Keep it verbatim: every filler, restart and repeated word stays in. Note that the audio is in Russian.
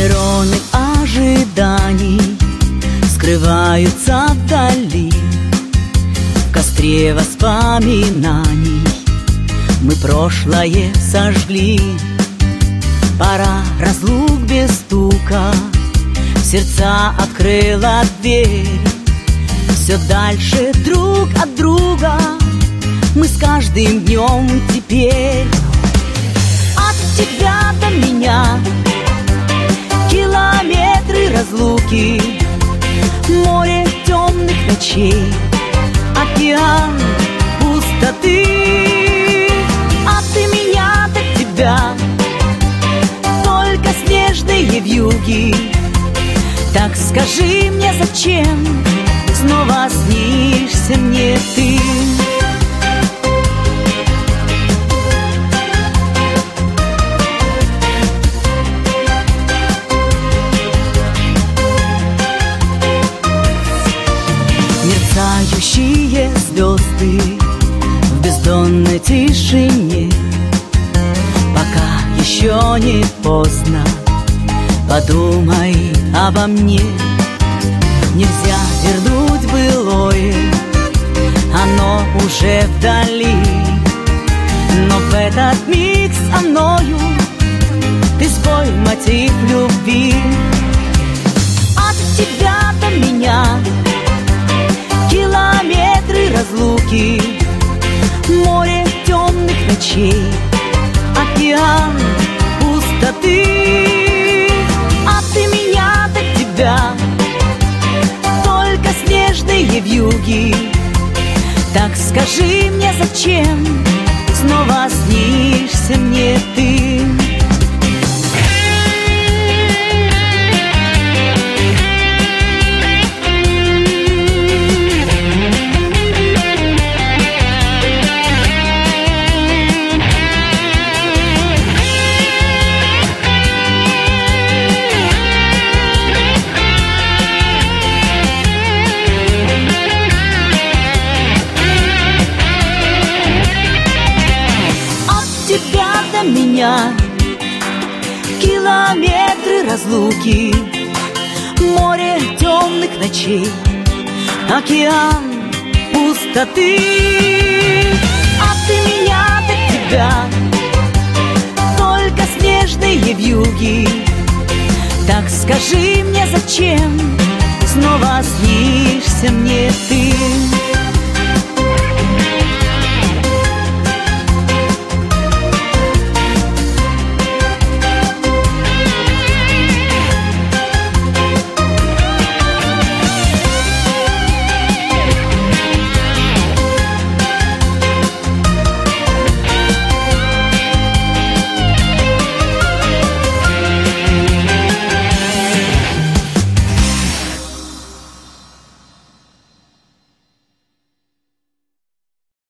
Нейроны ожиданий скрываются вдали. В костре воспоминаний мы прошлое сожгли. Пора разлук без стука, сердца открыла дверь. Все дальше друг от друга мы с каждым днем теперь. От тебя до меня километры разлуки, море темных ночей, океан пустоты. От меня до тебя только снежные вьюги. Так скажи мне, зачем снова снишься мне ты? Мерцающие звезды в бездонной тишине. Пока еще не поздно, подумай обо мне. Нельзя вернуть былое, оно уже вдали. Но в этот миг со мною ты спой мотив любви. От тебя до меня километры разлуки, море темных ночей, океан пустоты. От меня до тебя только снежные вьюги. Так скажи мне, зачем снова снишься мне ты? Меня километры разлуки, море темных ночей, океан пустоты. От меня до тебя только снежные вьюги. Так скажи мне, зачем снова снишься мне ты?